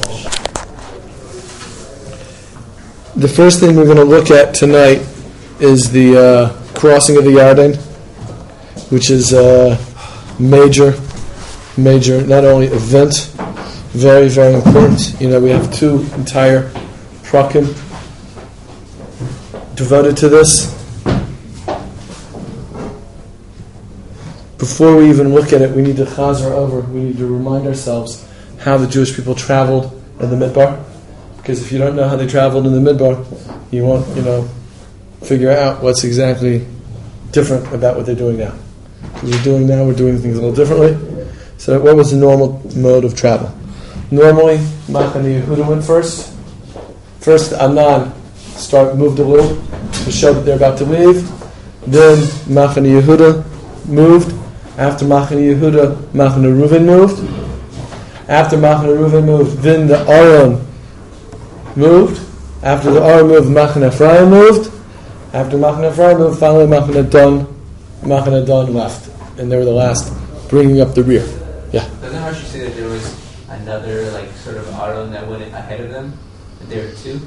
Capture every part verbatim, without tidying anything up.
The first thing we're going to look at tonight is the uh, crossing of the Yarden, which is a major, major, not only event, very, very important. You know, we have two entire prakim devoted to this. Before we even look at it, we need to chazer over, we need to remind ourselves how the Jewish people traveled in the Midbar. Because if you don't know how they traveled in the Midbar, you won't, you know, figure out what's exactly different about what they're doing now. What we're doing now, we're doing things a little differently. So what was the normal mode of travel? Normally, Machane Yehuda went first. First, Anan start moved a little to show that they're about to leave. Then Machane Yehuda moved. After Machane Yehuda, Machane Reuven moved. After Machane Reuven moved, then the Aron moved. After the Aron moved, Machane Ephraim moved. After Machane Ephraim moved, finally Machane Dan, Machane Dan left, and they were the last, bringing up the rear. Yeah. Doesn't Rashi say that there was another like sort of Aron that went ahead of them? That there were two.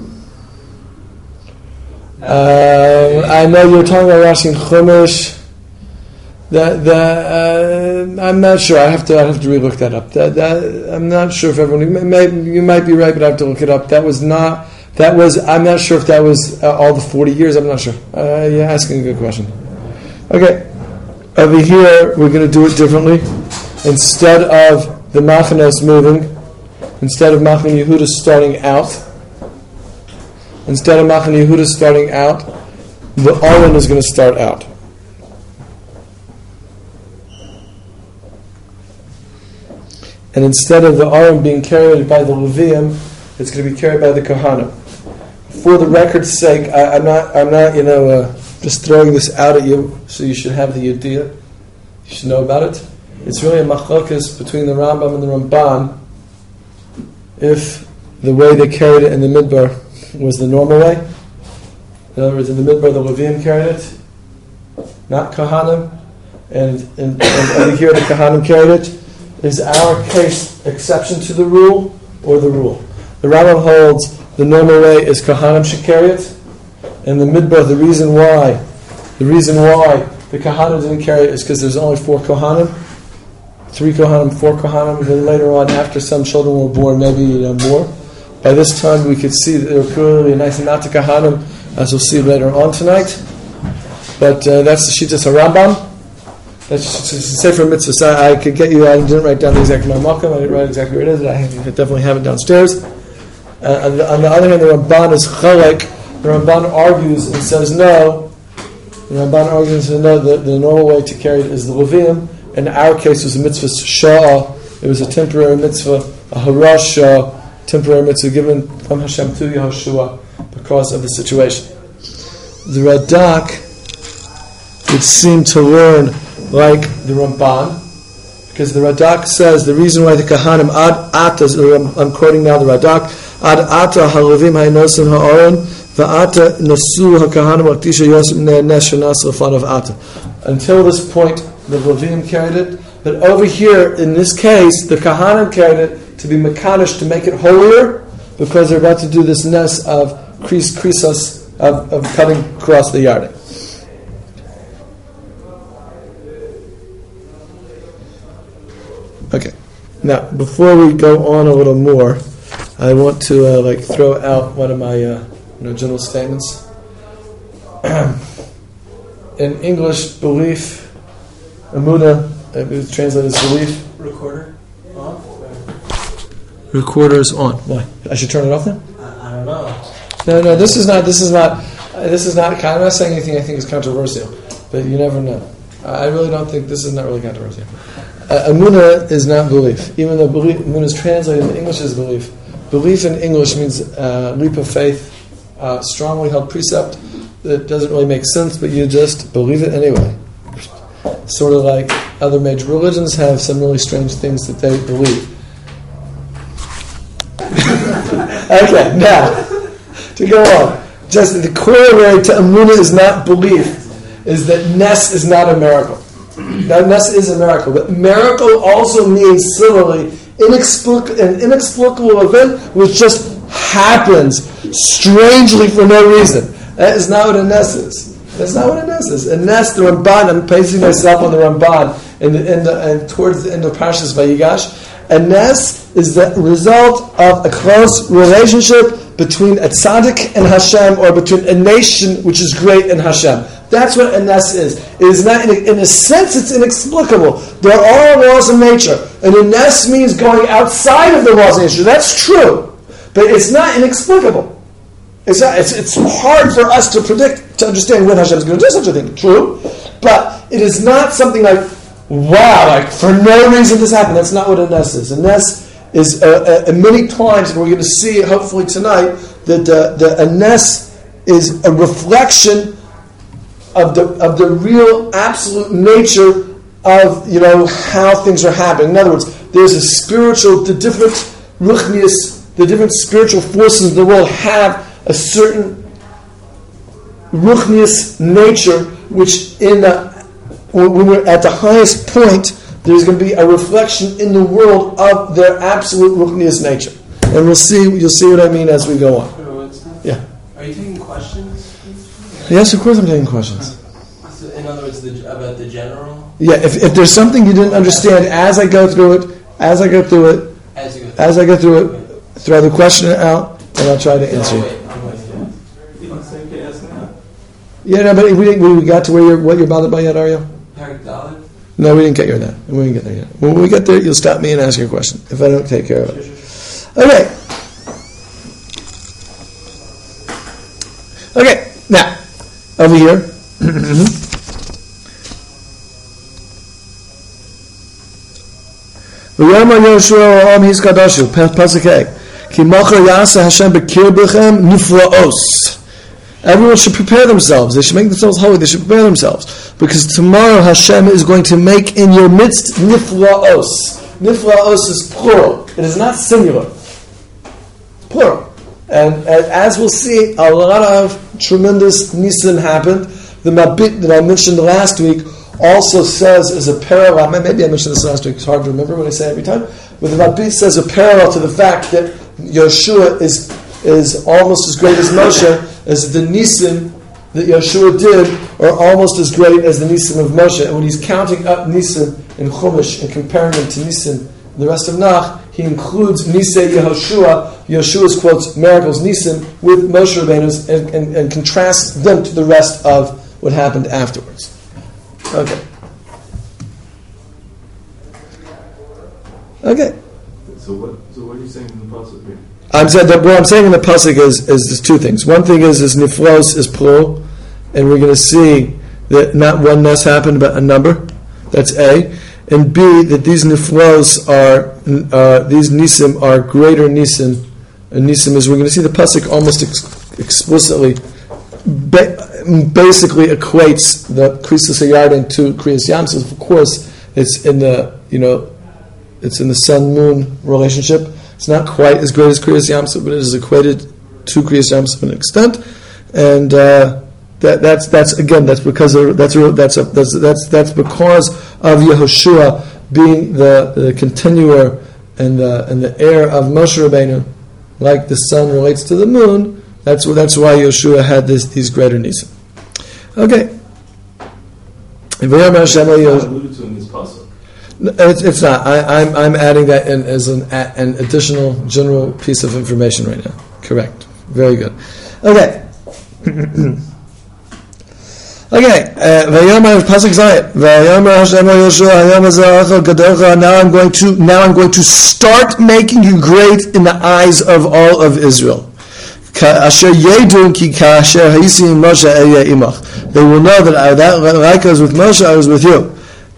Uh, I know you're talking about Rashi and Chumash. That, that uh, I'm not sure. I have to. I have to relook that up. That, that I'm not sure if everyone. You, may, you might be right, but I have to look it up. That was not. That was. I'm not sure if that was uh, all the forty years. I'm not sure. Uh, you're asking a good question. Okay, over here we're going to do it differently. Instead of the Machanos moving, instead of Machane Yehuda starting out, instead of Machane Yehuda starting out, the Aron is going to start out. And instead of the Aron being carried by the Levium, it's going to be carried by the Kohanim. For the record's sake, I, I'm not, I'm not, you know, uh, just throwing this out at you, so you should have the idea. You should know about it. It's really a machlokas between the Rambam and the Ramban. If the way they carried it in the Midbar was the normal way, in other words, in the Midbar the Levium carried it, not Kohanim, and, and, and over here the Kohanim carried it. Is our case exception to the rule or the rule? The Rambam holds the normal way is Kohanim should carry it, and the Midbar, the reason why, the reason why the Kohanim didn't carry it is because there's only four Kohanim, three Kohanim, four Kohanim. Then later on, after some children were born, maybe you know, more. By this time, we could see that they were clearly a nice amount of Kohanim, as we'll see later on tonight. But uh, that's the Shittas HaRambam. That's Sefer Mitzvah. So I could get you. I didn't write down the exact Makom. I didn't write exactly where it is. I definitely have it downstairs. Uh, on, the, on the other hand, the Ramban is Chalek. The Ramban argues and says no. The Ramban argues and says no. The, the normal way to carry it is the Levium. In our case, it was a mitzvah Sha'ah. It was a temporary mitzvah, a harash Sha'ah, temporary mitzvah given from Hashem to Yehoshua because of the situation. The Radak would seem to learn like the Ramban, because the Radak says the reason why the Kohanim ad ata, I'm quoting now the Radak, ad ata halavim ha'inosim ha'aron va'ata nasu ha'kohanim ha'ktisha yosem ne'nesh v'nas l'fan of ata. Until this point, the Levim carried it, but over here, in this case, the Kohanim carried it to be mekadosh, to make it holier, because they're about to do this nes of kris krisos of, of cutting across the Yarden. Okay. Now, before we go on a little more, I want to uh, like throw out one of my uh, you know, general statements. In English, belief, emunah, it was translated as belief. Recorder on? Recorder is on. Why? I should turn it off then? I, I don't know. No, no. This is not. This is not. Uh, this is not. I'm not saying anything I think is controversial, but you never know. I really don't think this is not really controversial. Uh, Emunah is not belief, even though belief, Emunah is translated in English as belief. Belief in English means uh, leap of faith, uh, strongly held precept that doesn't really make sense, but you just believe it anyway. Sort of like other major religions have some really strange things that they believe. Okay, now, to go on. Just the corollary to Emunah is not belief, is that Nes is not a miracle. Now, Nes is a miracle, but miracle also means similarly inexplic- an inexplicable event which just happens strangely for no reason. That is not what a nes is. That's not what a nes is. A nes, the Ramban, I'm basing myself on the Ramban, in the, in the, and towards the end of Parshas Vayigash. A nes is the result of a close relationship between a tzaddik and Hashem, or between a nation which is great and Hashem. That's what a nes is. It is not, in a, in a sense, it's inexplicable. There are laws of nature, and a nes means going outside of the laws of nature. That's true, but it's not inexplicable. It's not. It's, it's hard for us to predict, to understand when Hashem is going to do such a thing. True, but it is not something like, wow, like for no reason this happened. That's not what a nes is. A nes is uh, uh, many times, and we're going to see hopefully tonight, that uh, the a nes is a reflection of the of the real absolute nature of, you know, how things are happening. In other words, there's a spiritual, the different ruchnius, the different spiritual forces in the world have a certain ruchnius nature, which in the, when we're at the highest point, there's going to be a reflection in the world of their absolute ruchnius nature. And we'll see, you'll see what I mean as we go on. Yeah. Are you taking questions? Yes, of course I'm taking questions. So in other words, the, about the general? Yeah, if, if there's something you didn't understand as I go through it, as I go through it, As you go through as I go through it, throw the question out, and I'll try to answer No, you. wait, I'm with you. You don't say yes now. Yeah, no, but we didn't, we got to where you're, what you're bothered by yet, are you? Parak Dalet? No, we didn't get you that. We didn't get there yet. When we get there, you'll stop me and ask your question if I don't take care of it. Okay. Okay. Now, over here. V'yomar Yoshua Om His Kadoshu Pasuk A Ki Mocher Yasa Hashem Bekir B'chem Niflaos. Everyone should prepare themselves. They should make themselves holy. They should prepare themselves. Because tomorrow Hashem is going to make in your midst niflaos. Niflaos is plural. It is not singular. Plural. And, and as we'll see, a lot of tremendous nisan happened. The Mabit that I mentioned last week also says as a parallel, maybe I mentioned this last week, it's hard to remember what I say every time, but the Mabit says a parallel to the fact that Yeshua is is almost as great as Moshe, as the Nisim that Yeshua did are almost as great as the Nisim of Moshe. And when he's counting up Nisim in Chumash and comparing them to Nisim in the rest of Nach, he includes Nisei Yehoshua, Yeshua's quotes miracles, Nisim, with Moshe Rabbeinu's, and, and, and contrasts them to the rest of what happened afterwards. Okay. Okay. So what? So what are you saying in the pasuk here? I'm saying that what I'm saying in the pasuk is is there's two things. One thing is is niflos is plural, and we're going to see that not one nes happened, but a number. That's A, and B, that these niflos are uh, these nisim are greater nisim. And nisim is, we're going to see the pasuk almost ex- explicitly, ba- basically equates the Krisus Hayarden to Kriyas Yamsuf. Of course, it's in the you know, it's in the sun moon relationship. It's not quite as great as Kriyas Yamsuf, but it is equated to Kriyas Yamsuf to an extent, and uh, that, that's that's again that's because of, that's a, that's a, that's that's that's because of Yehoshua being the, the continuer and the and the heir of Moshe Rabbeinu, like the sun relates to the moon. That's that's why Yehoshua had this, these greater nisim. Okay. It's not alluded to in this pasuk. It's, it's not. I, I'm I'm adding that in as an an additional general piece of information right now. Correct. Very good. Okay. Okay. Vayomar pasuk Zayit. Vayomar Hashem Yoshua Hayom Azarachel Gadocha. Now I'm going to now I'm going to start making you great in the eyes of all of Israel. Asher Yedun Ki Kasher Hayisim Moshe Eya Imach. They will know that I, that like I was with Moshe, I was with you.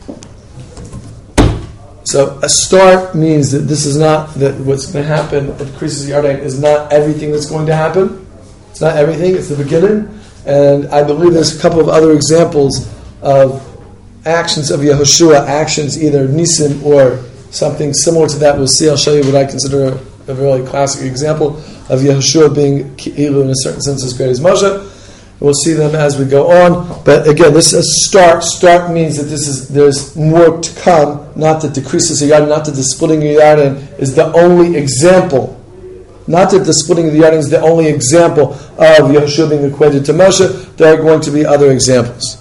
So a start means that this is not, that what's going to happen at Krisus Yarden is not everything that's going to happen. It's not everything, it's the beginning. And I believe there's a couple of other examples of actions of Yehoshua, actions either Nisim or something similar to that. We'll see, I'll show you what I consider a, a really classic example of Yehoshua being Ki'ilu in a certain sense as great as Moshe. We'll see them as we go on. But again, this is start. Start means that this is there's more to come. Not that the Krisis Yarden, not that the splitting of the Yarden is the only example. Not that the splitting of the Yarden is the only example of Yehoshua being equated to Moshe. There are going to be other examples.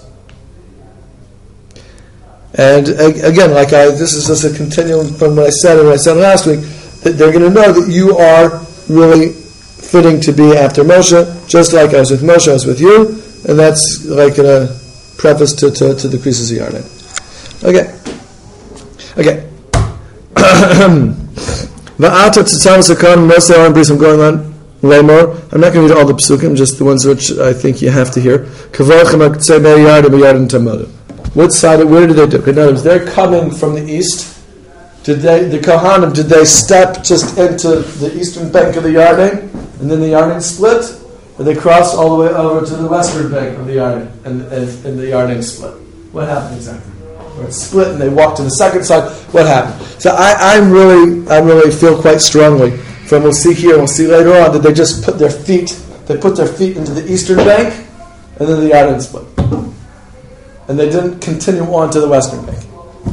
And again, like I, this is just a continuum from what I said and what I said last week, that they're going to know that you are really fitting to be after Moshe, just like I was with Moshe, I was with you, and that's like a preface to, to, to the Krisis Yarden. Okay. Okay. Va'ata tzitzam sakon mosei aron bris. I'm going on way more. I'm not going to read all the psukim, just the ones which I think you have to hear. Kavarchem aktzei be'yarden be'yarden tamodu. What side? Where did they do? In other words, they're coming from the east. Did they, the Kohanim, did they step just into the eastern bank of the Yarden, and then the Yarden split, or they crossed all the way over to the western bank of the Yarden, and, and, and the Yarden split? What happened exactly? Or it split, and they walked to the second side. What happened? So I, I'm really, I really feel quite strongly. From we'll see here, and we'll see later on, that they just put their feet, they put their feet into the eastern bank, and then the Yarden split. And they didn't continue on to the western bank.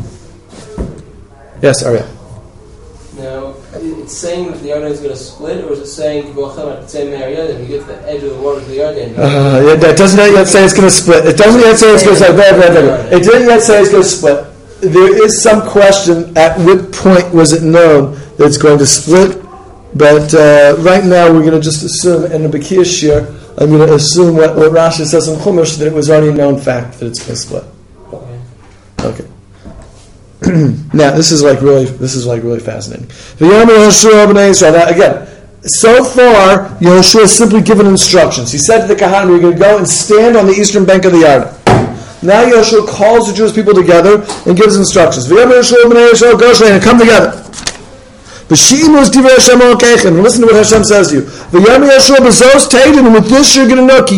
Yes, Arya. Now, it's saying that the Yarden is going to split, or is it saying at the same area that we get to the edge of the water of the Yarden? Uh, yeah, that doesn't yet say it's going to split. It doesn't yet say it's going to split. Wait, wait, wait. It didn't yet say it's going to split. There is some question at what point was it known that it's going to split, but uh, right now we're going to just assume in the Bekiah Shir, I'm going to assume what, what Rashi says in Chumash, that it was already known fact that it's going to split. Okay. Now this is like really, this is like really fascinating. Now, again, so far Yehoshua has simply given instructions. He said to the Kohanim, "We're going to go and stand on the eastern bank of the Yarden." Now Yehoshua calls the Jewish people together and gives instructions. Come together. And listen to what Hashem says to you. And with this you're going to know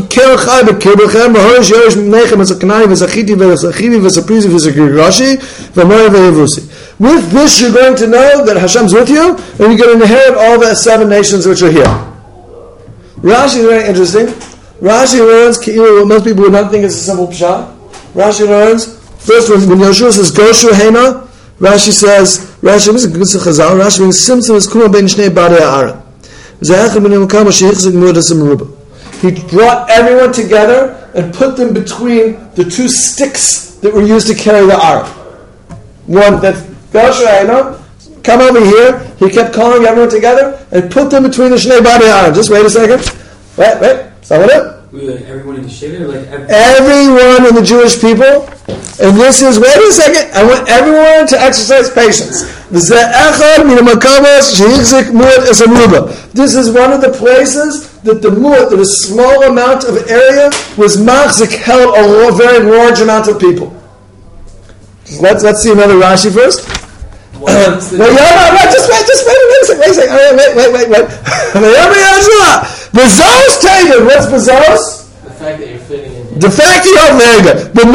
with this you're going to know that Hashem's with you, and you're going to inherit all the seven nations which are here. Rashi is very interesting. Rashi learns, what most people would not think is a simple pshat. Rashi learns, first when, when Yehoshua says, Goshu Hema, Rashi says, Rashi is a good chazal. Rashi means Simsim is kuma ben shnei barei ha'ara. He brought everyone together and put them between the two sticks that were used to carry the ara. One that's Goshu Hema, come over here. He kept calling everyone together and put them between the shnei barei ha'ara. Just wait a second. Wait, wait. Someone up. Like everyone in the Shiva, like every- everyone in the Jewish people, and this is, wait a second, I want everyone to exercise patience. This is one of the places that the mu'at, that a small amount of area, was machzik, held a very large amount of people. Let's, let's see another Rashi first. Wait, no, no, no, just wait, just wait a minute, wait a second, wait, wait, wait, wait. Bezos Tagan, what's Bezos? The fact that you're fitting in here. The fact that you're very good. The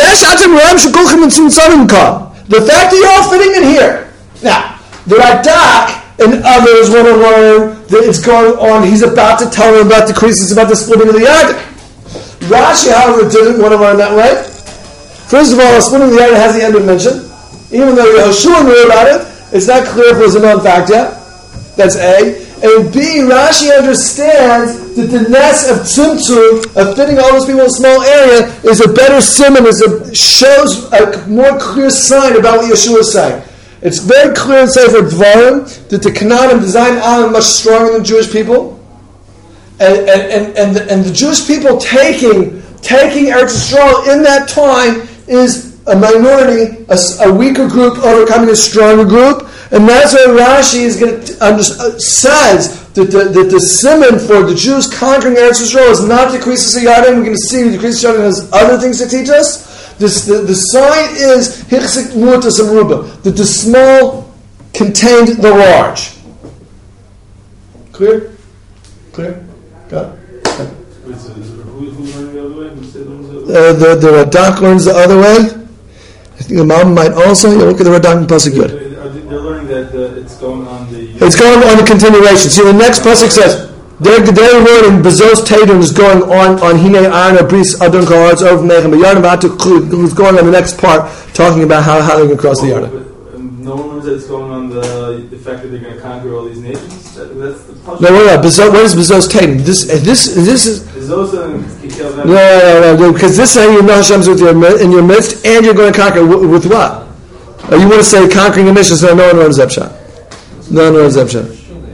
fact that you're all fitting in here. Now, the Radak and others want to learn that it's going on. He's about to tell them about the creases, about the splitting of the Yarden. Rashi, however, didn't want to learn that way. First of all, the splitting of the Yarden hasn't yet been mentioned. Even though Yehoshua knew about it, it's not clear if it was a known fact yet. That's A. And B, Rashi understands that the ness of tzimtzum, of fitting all those people in a small area, is a better simon, is a, shows a more clear sign about what Yeshua is saying. It's very clear in Sefer Dvarim that the Canaanim design Am much stronger than Jewish people, and and and and the, and the Jewish people taking taking Eretz Yisrael in that time is a minority, a, a weaker group overcoming a stronger group. And that's why Rashi is going to under, uh, says that the, that the simon for the Jews conquering Eretz Yisrael is not the Krisis Yarden. We're going to see the Krisis Yarden has other things to teach us. This, the, the sign is Hichzik Mu'tas Amruba, that the small contained the large. Clear? Clear? Got it? Okay. Who's learning the other way? Who's learning the other way? Uh, the the Radak learns the other way. I think the Imam might also. You look at the Radak and Pasuk Yud. They're learning that uh, it's going on the... It's going on the continuation. See, the next pasuk says, Their their word in Bezos Tatum is going on on Hine Arna Bris Adon Kahar's over Mechem Yarden Vatu who's going on the next part talking about how, how they're going to cross the Yarden. No one knows that it's going on the the fact that they're going to conquer all these nations. That, that's the no, wait, wait. Bezos, what is Bezos Tatum? This this this is Bezos and Kikel. no, no, no, no, because this is how you know Hashem's with your in your midst, and you're going to conquer with, with what? Oh, you want to say conquering a mission? So no one runs Zepshah. No one runs Zepshah.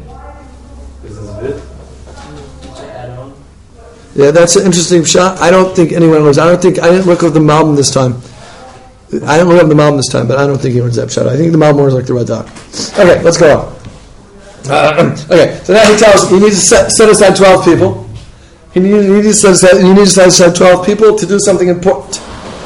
Yeah, that's an interesting shot. I don't think anyone was. I don't think I didn't look up the Malbim this time. I didn't look up the Malbim this time, but I don't think he runs that shot. I think the Malbim was like the Red Dog. Okay, let's go on. Uh, okay, so now he tells you need to set, set aside twelve people. You need, you need to set aside. You need to set aside twelve people to do something important.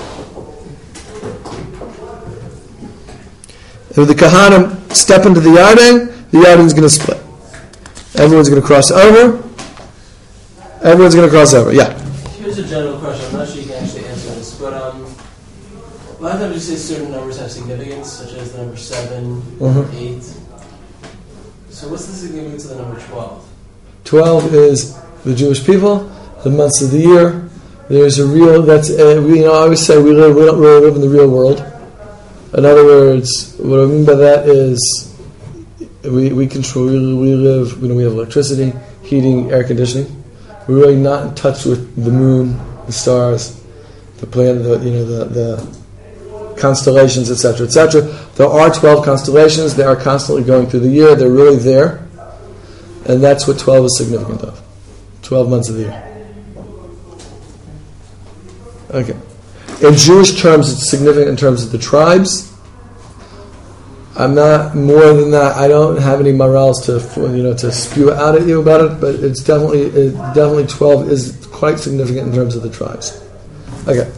If the Kahanim step into the Yarden, the Yarden is going to split. Everyone's going to cross over. Everyone's going to cross over. Yeah. Here's a general question. I'm not sure you can actually answer this, but um, a lot of times you say certain numbers have significance, such as the number seven, Mm-hmm. eight. So what's the significance of the number twelve? Twelve is the Jewish people, the months of the year. There's a real. That's uh, we. You know, I always say we live. We don't really live in the real world. In other words, what I mean by that is we we control. We, we live. You know, we have electricity, heating, air conditioning. We're really not in touch with the moon, the stars, the planet, the you know the, the constellations, et cetera, et cetera. There are twelve constellations. They are constantly going through the year. They're really there, and that's what twelve is significant of. Twelve months of the year. Okay. In Jewish terms, it's significant in terms of the tribes. I'm not more than that. I don't have any morals to you know to spew out at you about it, but it's definitely it, definitely twelve is quite significant in terms of the tribes. Okay.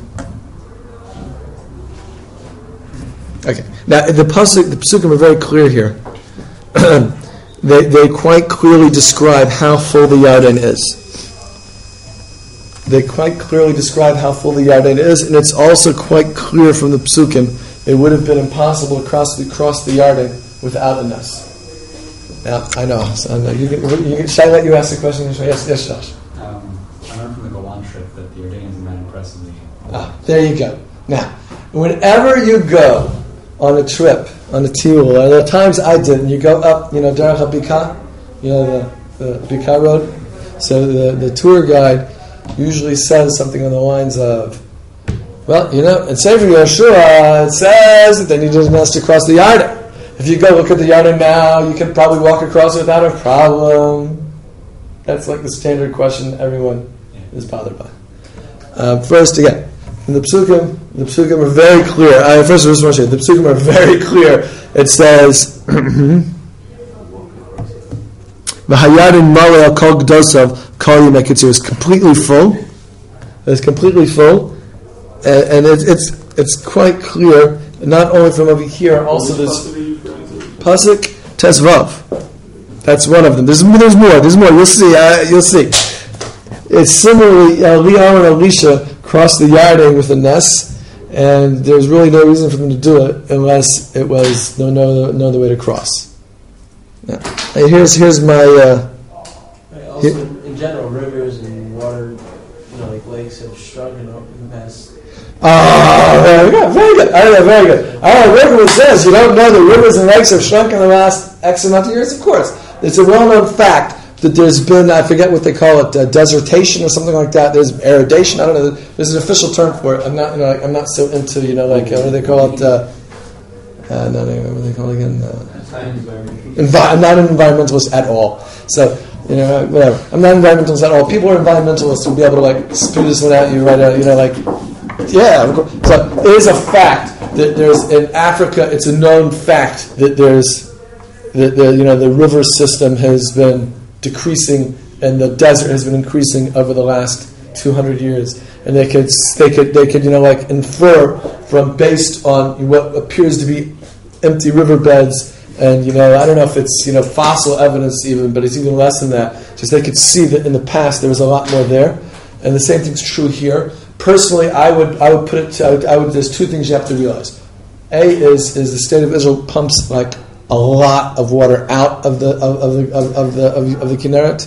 Okay. Now the pasuk, the pasukim are very clear here. they they quite clearly describe how full the Yarden is. They quite clearly describe how full the Yarden is, and it's also quite clear from the pasukim. It would have been impossible to cross the, cross the Yarden without a nes. Now, I know. So I know. You can, you can, should I let you ask the question? Yes, yes, Josh. Um, I learned from the Golan trip that the Jordanians are not impressively. Ah, there you go. Now, whenever you go on a trip, on a tiul, or there are times I did, and you go up, you know, Derech HaBikah, you know, the, the Bikah road. So the, the tour guide usually says something on the lines of, well, you know, in Sefer Yeshua, it says that they need to to cross the Yarden. If you go look at the Yarden now, you can probably walk across it without a problem. That's like the standard question everyone is bothered by. Um, first, again, in the Psukim, the Psukim are very clear. I first, I just want to say, the Psukim are very clear. It says, "V'hayarden malei al kol gdosav kol yimei kitzur." It's completely full. It's completely full. And, and it, it's it's quite clear, not only from over here, also this pasuk tesvav. That's one of them. There's there's more. There's more. You'll see. Uh, you'll see. It's similarly, uh, Lior and Elisha crossed the Yarden with a nes, and there's really no reason for them to do it unless it was no no no other way to cross. Yeah. And here's here's my. Uh, also, here, in general, rivers and water, you know, like lakes have shrunk in the past. Oh, very good, very good. All right, very good. All right, Riverwood says you don't know that rivers and lakes have shrunk in the last X amount of years. Of course, it's a well-known fact that there's been, I forget what they call it, uh, desertation or something like that. There's erodation. I don't know. There's an official term for it. I'm not, you know, like, I'm not so into, you know, like uh, what do they call it? Uh, uh, no, no, what do they call it again? Uh, envi- I'm not an environmentalist at all. So. You know, whatever. I'm not an environmentalist at all. People are environmentalists who will be able to like spew this one at you right out. You know, like yeah. So it is a fact that there's in Africa. It's a known fact that there's that the you know the river system has been decreasing and the desert has been increasing over the last two hundred years. And they could they could they could you know like infer from based on what appears to be empty riverbeds. And, you know, I don't know if it's, you know, fossil evidence even, but it's even less than that. Just they could see that in the past there was a lot more there. And the same thing's true here. Personally, I would I would put it to, I would, I would there's two things you have to realize. A is is the state of Israel pumps like a lot of water out of the of, of the of, of the of, of the Kinneret.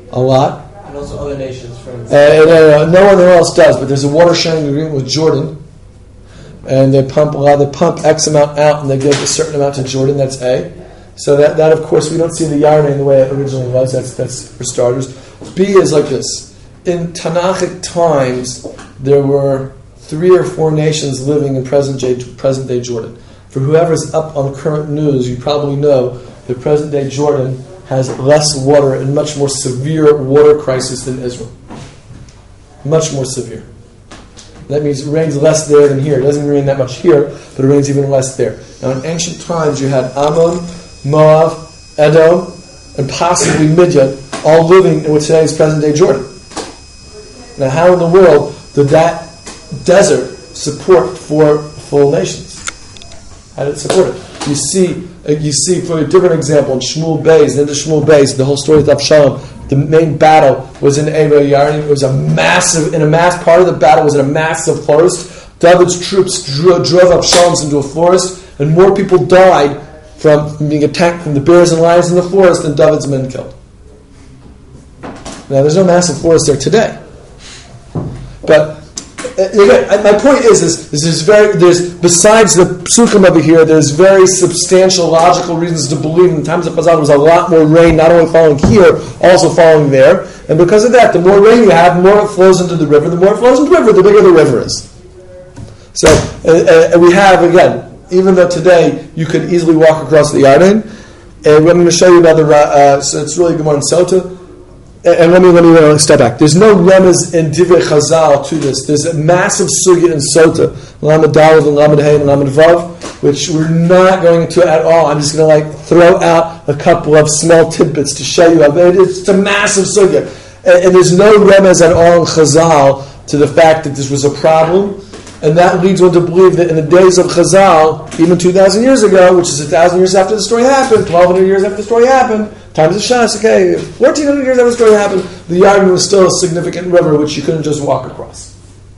a lot. And also other nations from. Uh, and, uh, no one else does, but there's a water sharing agreement with Jordan, and they pump a lot. They pump X amount out, and they give a certain amount to Jordan. That's A. So that, that of course, we don't see the Yarden the way it originally was. That's that's for starters. B is like this: in Tanakhic times, there were three or four nations living in present day present day Jordan. For whoever's up on current news, you probably know that present day Jordan has less water and much more severe water crisis than Israel. Much more severe. That means it rains less there than here. It doesn't rain that much here, but it rains even less there. Now in ancient times you had Ammon, Moab, Edom, and possibly Midian all living in what today is present day Jordan. Now how in the world did that desert support four full nations? How did it support it? You see, you see for a different example in Shmuel Beis, in the Shmuel Beis, the whole story of Avshalom, the main battle was in Eva Yarden. It was a massive, in a mass part of the battle was in a massive forest. David's troops drew, drove Avshalom into a forest, and more people died from, from being attacked from the bears and lions in the forest than David's men killed. Now, there's no massive forest there today, but. Again, my point is, is, is there's very there's besides the psukim over here, there's very substantial logical reasons to believe in the times of Chazal there was a lot more rain, not only falling here, also falling there, and because of that, the more rain you have, the more it flows into the river. The more it flows into the river, the bigger the river is. So, uh, uh, we have again, even though today you could easily walk across the Yarden, and I'm going to show you another. Uh, so it's really Gemara in Sota. And let me let me uh, step back. There's no remez in Divrei Chazal to this. There's a massive sugya in Sota, Lamed Daled and Lamed Hey and Lamed Vav, which we're not going into at all. I'm just going to like throw out a couple of small tidbits to show you. It's a massive sugya, and, and there's no remez at all in Chazal to the fact that this was a problem, and that leads one to believe that in the days of Chazal, even two thousand years ago, which is a thousand years after the story happened, twelve hundred years after the story happened. Times of Shas, okay, fourteen hundred years after the story happened, the Yarden was still a significant river which you couldn't just walk across.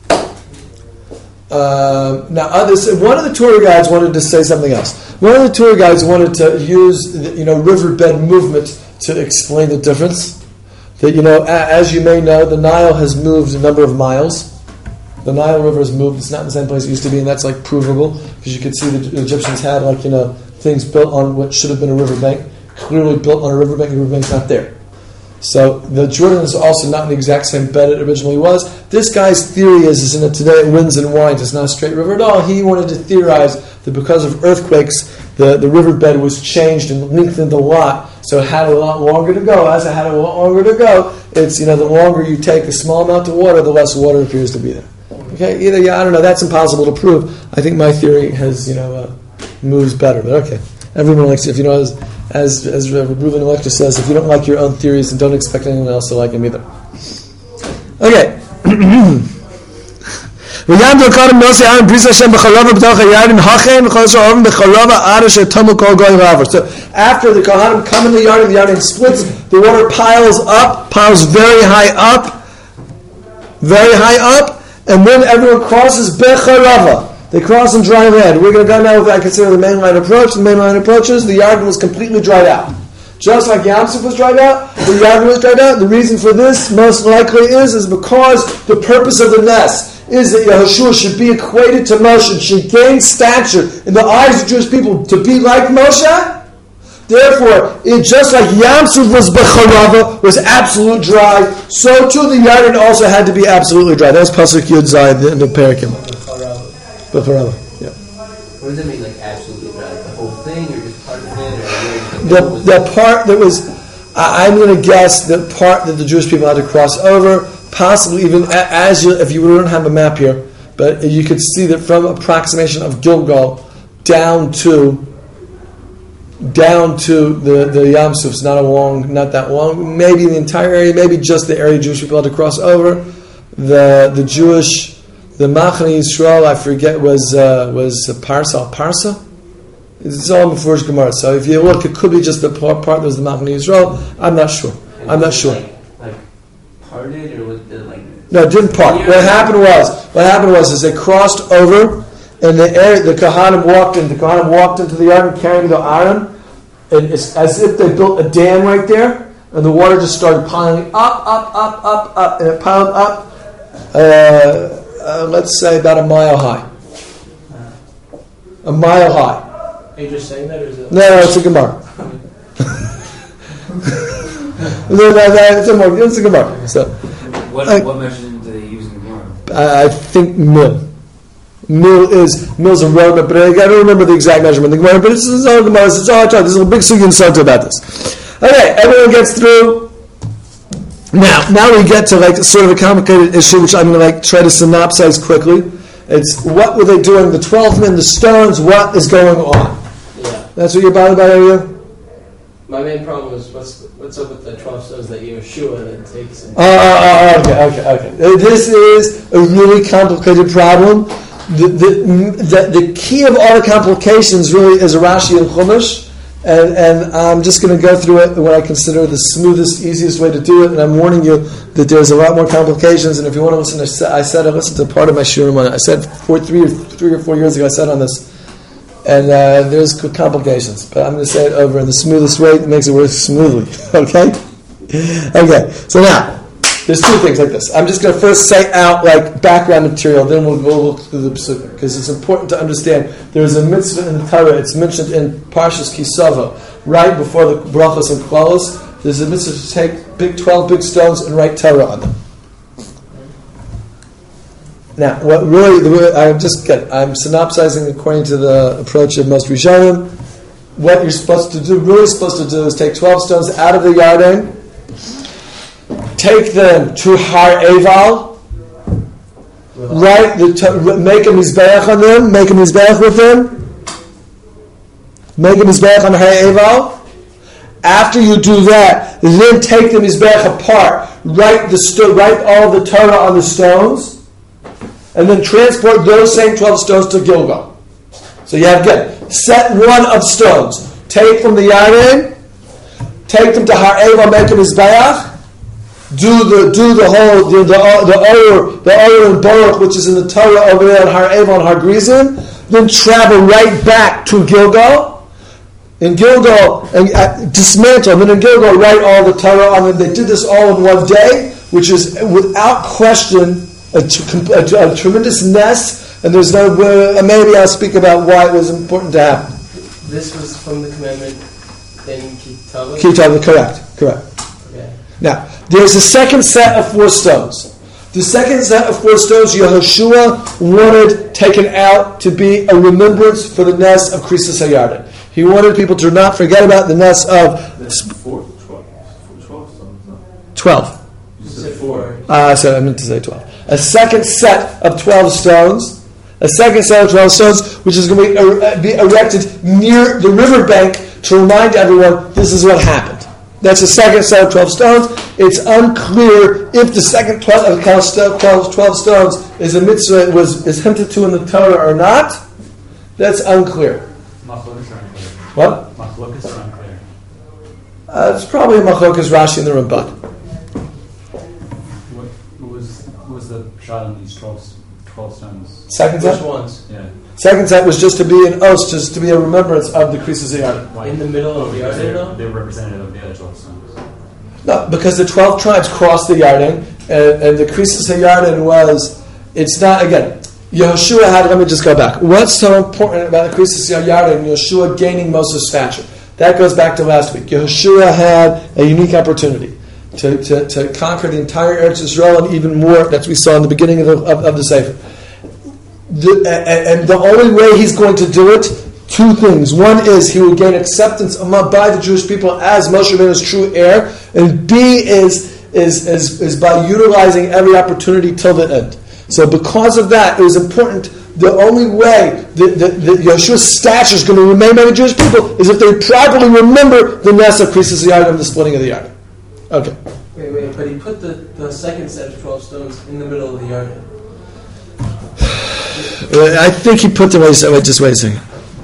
Uh, now, others, one of the tour guides wanted to say something else. One of the tour guides wanted to use, the, you know, riverbed movement to explain the difference. That, you know, as you may know, the Nile has moved a number of miles. The Nile River has moved. It's not in the same place it used to be, and that's like provable because you could see the Egyptians had, like, you know, things built on what should have been a riverbank. Clearly built on a riverbank, the riverbank's not there. So the Jordan is also not in the exact same bed it originally was. This guy's theory is, is in that today it winds and winds. It's not a straight river at all. He wanted to theorize that because of earthquakes, the, the riverbed was changed and lengthened a lot, so it had a lot longer to go. As it had a lot longer to go, it's, you know, the longer you take a small amount of water, the less water appears to be there. Okay, either, yeah, I don't know, that's impossible to prove. I think my theory has, you know, uh, moves better, but okay. Everyone likes it, if you know, as As as Reuven Elector says, if you don't like your own theories, then don't expect anyone else to like them either. Okay. So after the Kohanim come in the Yarden, the Yarden splits, the water piles up, piles very high up, very high up, and when everyone crosses Becharava, they cross on dry land. We're going to go now with, I consider, the mainline approach. The mainline approach is the Yarden was completely dried out. Just like Yam Suf was dried out, the Yarden was dried out. The reason for this, most likely, is, is because the purpose of the Ness is that Yehoshua should be equated to Moshe and should gain stature in the eyes of Jewish people to be like Moshe. Therefore, it, just like Yam Suf was Becharava, was absolute dry, so too the Yarden also had to be absolutely dry. That's Pasuk Yud Zay in the Perikim. Becharava, yeah. What does it mean, like absolutely dry? Like the whole thing, or just part of it, or the the part that was? I, I'm going to guess the part that the Jewish people had to cross over, possibly even as you, if you don't have a map here, but you could see that from approximation of Gilgal down to down to the the Yam Suf. It's not a long, not that long. Maybe the entire area, maybe just the area Jewish people had to cross over. The the Jewish. The Machane Yisrael, I forget, was uh, was Parsa. Parsa? It's all before Gemara. So if you look, it could be just the part, part that was the Machane Yisrael. I'm not sure. And I'm not sure. Like, like parted, or was it like? No, it didn't part. What happened was, what happened was, is they crossed over, and the area, the Kohanim walked in. The Kohanim walked into the Yarden carrying the Aron, and it's as if they built a dam right there. and the water just started piling up, up, up, up, up, and it piled up, uh, uh, let's say about a mile high. A mile high. Are you just saying that, or is it? No, no, it's a Gemara. no, no, no, it's a Gemara. It's a Gemara. So, What, I- what measurement do they use in the Gemara? I, I think mil. Mil is mil's a relevant, but I, I don't remember the exact measurement. The Gemara, but it's, it's all Gemara. It's all There's a big sugi and sota about this. Okay, everyone gets through. Now, now we get to like sort of a complicated issue, which I'm going to like try to synopsize quickly. It's what were they doing? The twelve men, the stones. What is going on? Yeah. That's what you're bothered about, are you? My main problem is what's what's up with the twelve stones that Yeshua then takes. And Oh, oh, oh, okay, okay, okay. Uh, This is a really complicated problem. The, the, the, the key of all the complications really is Rashi and Chumash, and, and I'm just going to go through it in what I consider the smoothest, easiest way to do it, and I'm warning you that there's a lot more complications, and if you want to listen, to, I said I listened to part of my shiurim on it. I said four, three, or, three or four years ago, I said on this, and uh, there's complications, but I'm going to say it over in the smoothest way that makes it work smoothly, okay? Okay, so now, there's two things like this. I'm just going to first say out like background material, then we'll go look through the Pesukah, because it's important to understand there's a mitzvah in the Torah. It's mentioned in Parshas Kisava, right before the brachos and klalos. There's a mitzvah to take big twelve big stones and write Torah on them. Now, what really, the way, I'm just get, I'm synopsizing according to the approach of most Rishonim. What you're supposed to do, really supposed to do, is take twelve stones out of the Yarden. Take them to Har Eval, right? The t- make a mizbeach on them. Make a mizbeach with them. Make a mizbeach on Har Eval. After you do that, then take the mizbeach apart. Write the sto- write all the Torah on the stones, and then transport those same twelve stones to Gilgal. So you have again set one of stones. Take from the Yarden. Take them to Har Eval. Make a mizbeach. Do the do the whole the the the Or the Or and Baruch, which is in the Torah over there on Har Eval and Har Grizim, then travel right back to Gilgal. In Gilgal, and uh, dismantle, and then in Gilgal write all the Torah on them. They did this all in one day, which is without question a, a, a tremendous ness. And there's no uh, maybe I'll speak about why it was important to happen. this was from the commandment in Kitava? Kitava, correct, correct. Okay. Now, there's a second set of four stones. The second set of four stones Yehoshua wanted taken out to be a remembrance for the Nes of Krisis HaYarden. He wanted people to not forget about the Nes of That's four, twelve, twelve stones, no? twelve. You said four. Uh, so I meant to say twelve. A second set of twelve stones. A second set of twelve stones, which is going to be, uh, be erected near the riverbank to remind everyone this is what happened. That's the second set of twelve stones. It's unclear if the second twelve, twelve, twelve stones is a mitzvah, was is hinted to in the Torah or not. That's unclear. Machlokas are unclear. What? Machlokas are unclear. Uh, it's probably a machlokas Rashi and the Ramban. What, what was what was the shot on these twelve, twelve stones? Second Which set? ones? Yeah. Second set was just to be an os, just to be a remembrance of the Krisis HaYarden. Why? In the middle of the Because Yarden, they're, though? they're representative of the other twelve stones. No, because the twelve tribes crossed the Yarden, and, and the Krisis HaYarden was, it's not, again, Yehoshua had, let me just go back. What's so important about the Krisis HaYarden, Yehoshua gaining Moses' stature? That goes back to last week. Yehoshua had a unique opportunity to, to, to conquer the entire Eretz Yisrael and even more, that we saw in the beginning of the, of, of the Sefer. The, and the only way he's going to do it, two things. One is he will gain acceptance among by the Jewish people as Moshe Rabbeinu's true heir, and B is, is is is by utilizing every opportunity till the end. So because of that, it was important. The only way that, that, that Yeshua's stature is going to remain by the Jewish people is if they properly remember the Nes of Krisis HaYarden and the splitting of the Yarden. Okay. Wait, wait, but he put the, the second set of twelve stones in the middle of the Yarden. I think he put them. Wait, wait, just wait a second.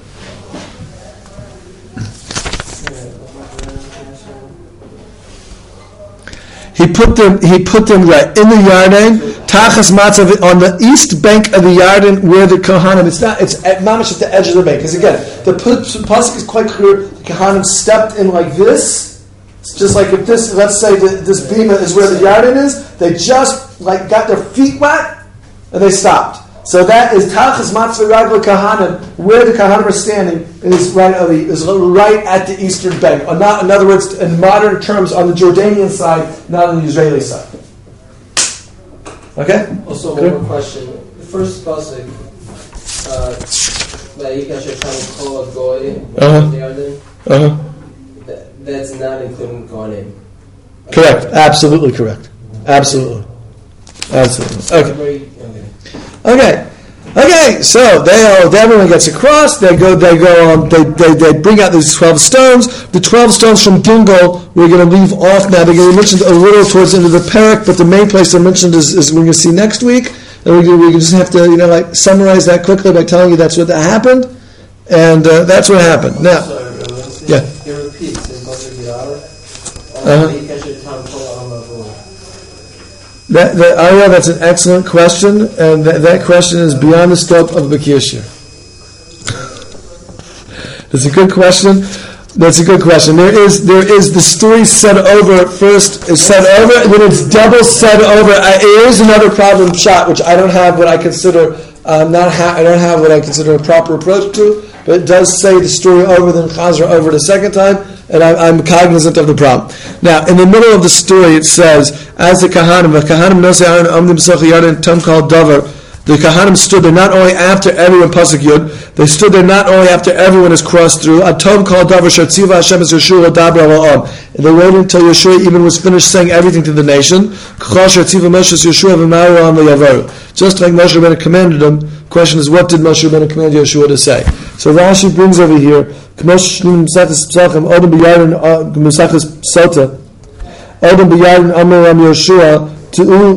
He put them. He put them right in the Yarden, Tachas Matzav, on the east bank of the Yarden, where the Kohanim. It's not. It's at mamish at the edge of the bank. Because again, the pasuk is quite clear. The Kohanim stepped in like this, It's just like if this, let's say that this bima is where the Yarden is, they just like got their feet wet and they stopped. So that is Tachas Matzvah Ragla Kahanim, where the Kahanim are standing is right of the, is right at the eastern bank. Or not, in other words, in modern terms, on the Jordanian side, not on the Israeli side. Okay? Also, one more question. The first pasuk, Vayikash Hashem Kol Goy, Uh-huh. that's not including Goyim. Correct. Absolutely correct. Absolutely. Absolutely. Okay. Okay, okay. So they all, everyone gets across. They go, they go on. They, they, they bring out these twelve stones. The twelve stones from Gilgal. We're going to leave off now. They're going to be mentioned a little towards the end of the parak, but the main place they're mentioned is, is we're going to see next week. And we we just have to, you know, like summarize that quickly by telling you that's what that happened, and uh, that's what happened. Now, Sorry, yeah. It repeats in Pasuk Yar. Uh-huh. That, that, Arya, that's an excellent question, and that, that question is beyond the scope of Bakishir. That's a good question. That's a good question. There is there is the story said over first is said over, and then it's double said over. I, it is another problem shot, which I don't have what I consider uh, not ha- I don't have what I consider a proper approach to, but it does say the story over, then Chazra over the second time. And I, I'm cognizant of the problem. Now, in the middle of the story, it says, as the Kahanim, the Kahanim Nosei Aaron Omdim Sochi Yarden Tom called Dover, the Kahanim stood there not only after everyone, Pasuk Yud, they stood there not only after everyone has crossed through, Atom called Dover, Shatziva Hashem es Yeshua Dabra La'om. And they waited until Yeshua even was finished saying everything to the nation. Just like Moshe Rabbeinu commanded them, the question is, what did Moshe Rabbeinu command Yeshua to say? So Rashi brings over here, Odom b'yarden Sota, Odom b'yarden Amar Ram Yeshua, Tu'u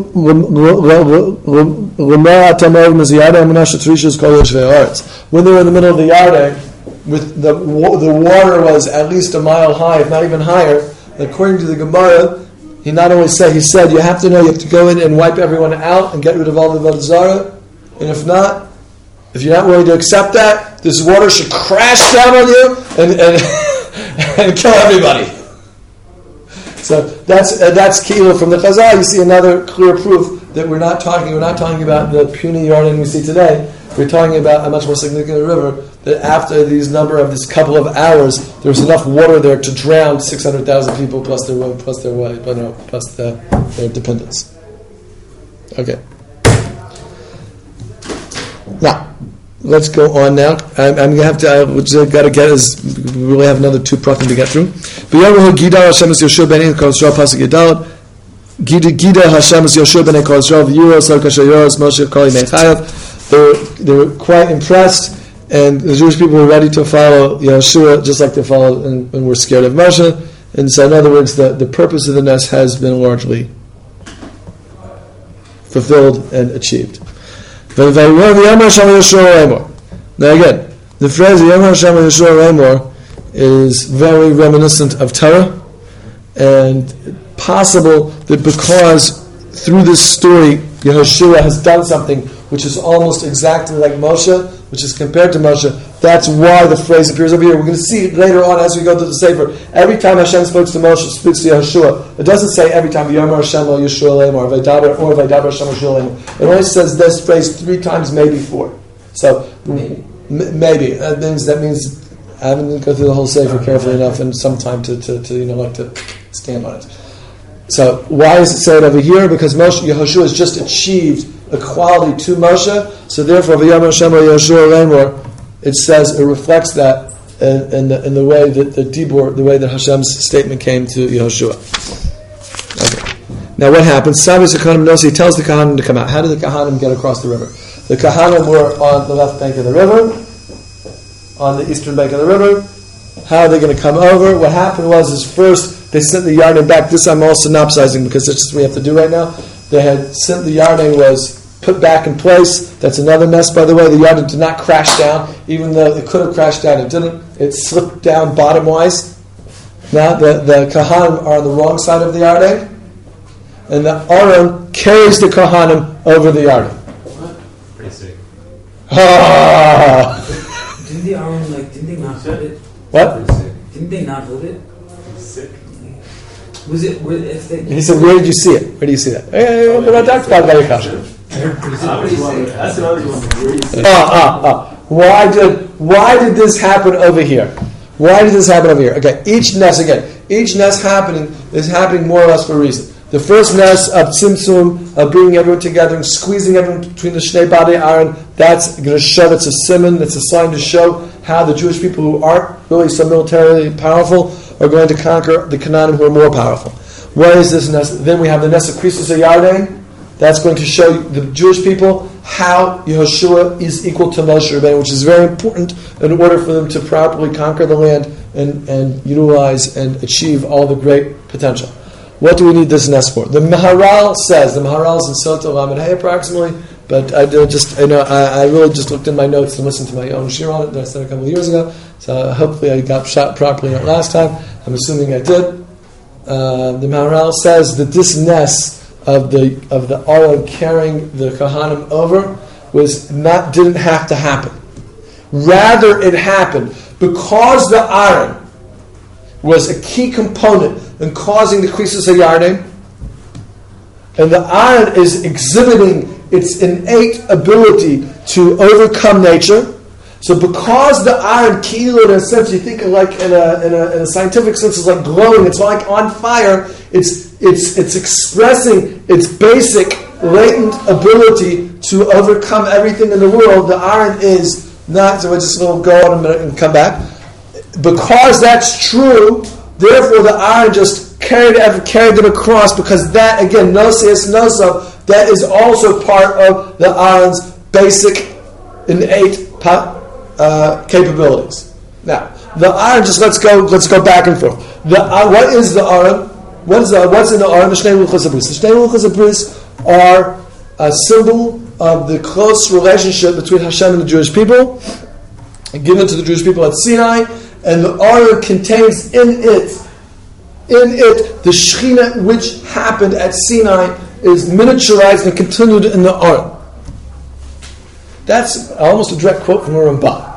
L'mar Atamor Miziyada Amanasha Trishas Kol Yoshvei Haaretz. When they were in the middle of the Yarden, with the the water was at least a mile high, if not even higher. According to the Gemara, he not only said, he said, you have to know, you have to go in and wipe everyone out and get rid of all the Avodah Zarah, and if not, if you're not willing to accept that, this water should crash down on you and and, and kill everybody. So that's uh, that's Kilo from the Chazal. You see another clear proof that we're not talking we're not talking about the puny Yarden we see today. We're talking about a much more significant river that after these number of this couple of hours, there was enough water there to drown six hundred thousand people plus their plus their wife, plus the, their dependents. Okay. Now, let's go on now. I'm, I'm going to have to, I got to get, is, we really have another two prakim to get through. V'yorahu Gida Hashem es Yoshua b'nei Kol Yisrael pasuk Yidalad. Gida Hashem es Yoshua b'nei Kol Yisrael v'yuros lo kasher yoros Moshe Kol Yimei Chayav. They were, they were quite impressed, and the Jewish people were ready to follow Yeshua just like they followed and, and were scared of Moshe. And so, in other words, the, the purpose of the Nes has been largely fulfilled and achieved. Now again, the phrase Yom Hashem Yeshua Remor is very reminiscent of Torah, and possible that because through this story Yehoshua has done something which is almost exactly like Moshe, which is compared to Moshe. That's why the phrase appears over here. We're going to see it later on as we go to the Sefer. Every time Hashem speaks to Moshe, speaks to Yehoshua, it doesn't say every time Yomer Hashem El Yeshua Lemor or Vaydaber or Vaydaber Hashem Yeshua Lemor. It only says this phrase three times, maybe four. So maybe, m- maybe. that means that means I haven't go through the whole Sefer carefully enough and some time to, to, to you know like to stand on it. So why is it said over here? Because Moshe Yehoshua has just achieved a quality to Moshe, so therefore V'yom Hashem Yeshua Lemor, it says it reflects that in, in, the, in the way that the Dibur, the way that Hashem's statement came to Yehoshua. Okay. Now what happens? Savis Kahanim Nosi tells the Kahanim to come out. How did the Kahanim get across the river? The Kahanim were on the left bank of the river, on the eastern bank of the river. How are they going to come over? What happened was is first they sent the Yarden back. This I'm all synopsizing because that's just what we have to do right now. They had sent the Yarden was put back in place. That's another mess, by the way. The Yarden did not crash down, even though it could have crashed down. It didn't. It slipped down bottom-wise. Now the, the Kahanim are on the wrong side of the Yarden, and the Aaron carries the Kahanim over the Yarden. What? Pretty sick. Ah. Didn't the Aaron, like, didn't they not hold it? What? Pretty sick. Didn't they not hold it? Sick. Was it? Were, if they, He said, where did you see it? Where do you see that? Eh, the Radak thought about your kasha. That's another one. Where you see Ah, ah, ah. Why did why did this happen over here? Why did this happen over here? Okay, each nes again. Each nes happening is happening more or less for a reason. The first nes of tzimtzum, of bringing everyone together and squeezing everyone between the shnei badei Aaron, that's going to show, it's a simon, it's a sign to show how the Jewish people who aren't really so militarily powerful are going to conquer the Canaanim who are more powerful. What is this nes? Then we have the nes of Krisus Yarden. That's going to show the Jewish people how Yehoshua is equal to Moshe Rabbeinu, which is very important in order for them to properly conquer the land and, and utilize and achieve all the great potential. What do we need this nest for? The Maharal says, the Maharal is in Sota Lamed Hay approximately, but I did just, you know, I, I really just looked in my notes and listened to my own shir on it that I said a couple of years ago. So hopefully I got shot properly on it last time. I'm assuming I did. Uh, the Maharal says that this nest of the of the Aron carrying the Kohanim over was not didn't have to happen. Rather, it happened because the Aron was a key component in causing the Krisus HaYarden, and the Aron is exhibiting its innate ability to overcome nature. So, because the Aron kilo, in a sense, you think of like in a, in a in a scientific sense, is like glowing. It's like on fire. It's it's it's expressing its basic latent ability to overcome everything in the world. The Aron is not. So, I just will go on a minute and come back. Because that's true, therefore the Aron just carried carried them across. Because that again, noses noso, that is also part of the Aron's basic innate. Uh, capabilities. Now, the Aron. Just let's go. Let's go back and forth. The uh, what is the Aron? What is the, what's in the Aron? The Shnei Luchos HaBris. The Shnei Luchos HaBris are a symbol of the close relationship between Hashem and the Jewish people, given to the Jewish people at Sinai, and the Aron contains in it, in it, the Shechina which happened at Sinai is miniaturized and continued in the Aron. That's almost a direct quote from a Ramban.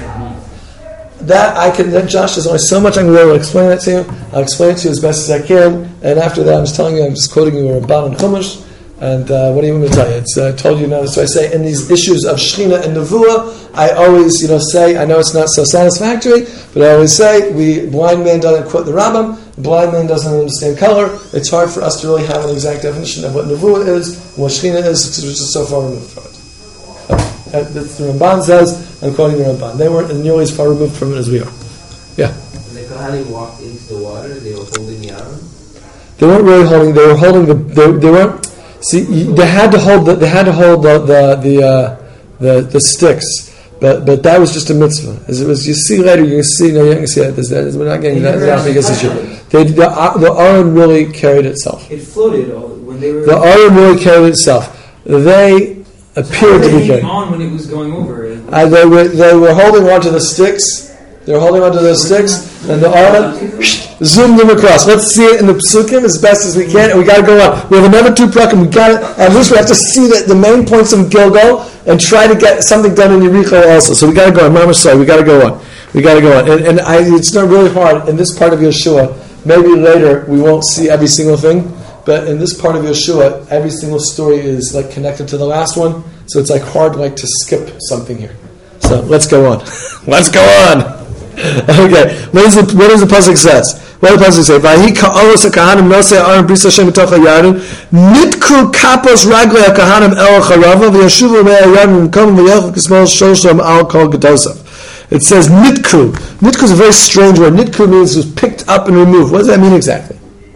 That I can, that Josh, there's only so much I can be able to explain that to you. I'll explain it to you as best as I can. And after that, I'm just telling you, I'm just quoting you a Ramban and Chumash. And uh, what do you want me to tell you? It's uh, I told you now. So I say in these issues of Shechina and Nevuah, I always, you know, say, I know it's not so satisfactory, but I always say, we blind man doesn't quote the Rambam. The blind man doesn't understand color. It's hard for us to really have an exact definition of what Nevuah is, and what Shechina is, because we're just so far removed from it. Okay. That's the Ramban says. I'm quoting the Ramban. They weren't nearly as far removed from it as we are. Yeah. When the Kohanim walked into the water, they were holding the Aron? They weren't really holding. They were holding the. They, they weren't. See, they had to hold. The, they had to hold the the the, uh, the the sticks. But but that was just a mitzvah. As it was, you see later. You can see. No, you can see it. We're not getting that. That because it's they, the the Aron really carried itself. It floated all, when they were. The Aron really carried itself. They appeared to be carried. On when it was going over. Uh, they were they were holding onto the sticks. They were holding onto those sticks, and the Aron zoomed them across. Let's see it in the Psukim as best as we can, and we got to go on. We have another two prakim. We got it. At least we have to see the, the main points of Gilgal and try to get something done in Yericho also. So we got to go on. Mama, sorry, we got to go on. We got to go on. And, and I, it's not really hard in this part of Yeshua. Maybe later we won't see every single thing, but in this part of Yeshua, every single story is like connected to the last one. So it's like hard like to skip something here. So let's go on. Let's go on. Okay. What is the what does the pasuk says? What does the pasuk say? Vahi ka'olos hakahanim nosei Aron bris Hashem mitoch hayarden nitku kapos raglei hakahanim el charava v'yashuvu mei hayarden v'kom v'yelchu kismol shoshem al kol gedosav. It says nitku. Nitku is a very strange word. Nitku means it was picked up and removed. What does that mean exactly?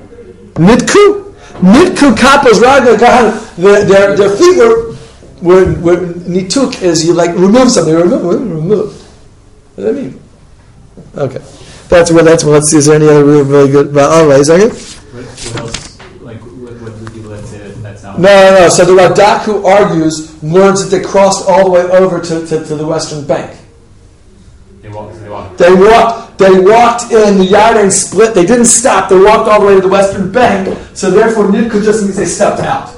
Nitku? Nitku kapos raglei hakahanim. Their, their, their feet were, were, were, nituk is you like remove something. Remove. Remove. What does that mean? Okay. That's what, that's what, let's see, is there any other really, really good, well, all right, is that good? What, what else, like, what, what do people that say that that's not? No, no, no, so the Radak who argues learns that they crossed all the way over to, to, to the western bank. They walked, they walked. They walked, they walked in, the Yarden split, they didn't stop, they walked all the way to the western bank, so therefore Nitku just means they stepped out.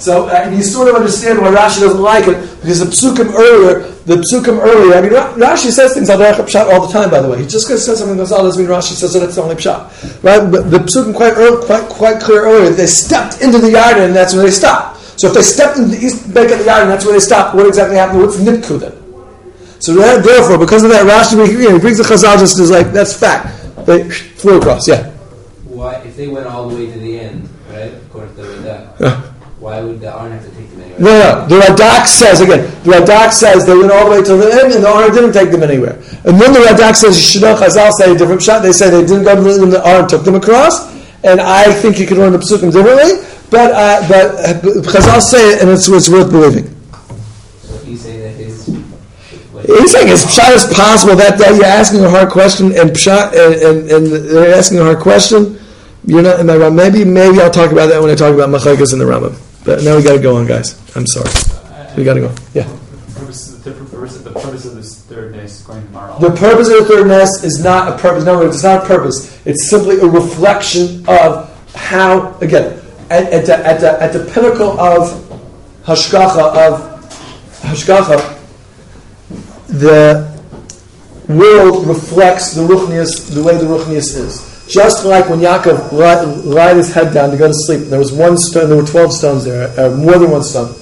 So uh, you sort of understand why Rashi doesn't like it, because the psukim earlier, the psukim earlier, I mean, Rashi says things al derech pshat all the time, by the way. He just because says something Chazal doesn't mean Rashi says that that's the only pshat. Right? But the psukim quite, early, quite, quite clear earlier, they stepped into the Yarden and that's where they stopped. So if they stepped into the east bank of the Yarden, that's where they stopped. What exactly happened? What's nitku then? So therefore, because of that, Rashi you know, he brings the Chazal just as like, that's fact. They flew across, yeah. Why, if they went all the way to the end, right, according to the Radak, Yeah. why would the Aron have to take them anywhere? No, no. The Radak says, again, the Radak says they went all the way to the end and the Aron didn't take them anywhere. And then the Radak says, Shidduch Chazal say a different shot. They say they didn't go to the end and the Aron took them across. And I think you can learn the Psukim differently. But uh, but Chazal say it and it's, it's worth believing. So if you say that his... He's saying it's pshat is possible that day you're asking a hard question and pshat and, and, and they're asking a hard question. You're not in my Rambam. Maybe maybe I'll talk about that when I talk about Machakas in the Rambam. But now we got to go on, guys. I'm sorry. We got to go. Yeah. The purpose, the purpose, the purpose of this third day is going tomorrow. The purpose of the third nest is not a purpose. No, it's not a purpose. It's simply a reflection of how, again, at, at, the, at, the, at the pinnacle of Hashgacha, of Hashgacha, the world reflects the Ruchnius, the way the Ruchnius is. Just like when Yaakov laid his head down to go to sleep, there was one stone, there were twelve stones there, uh, more than one stone.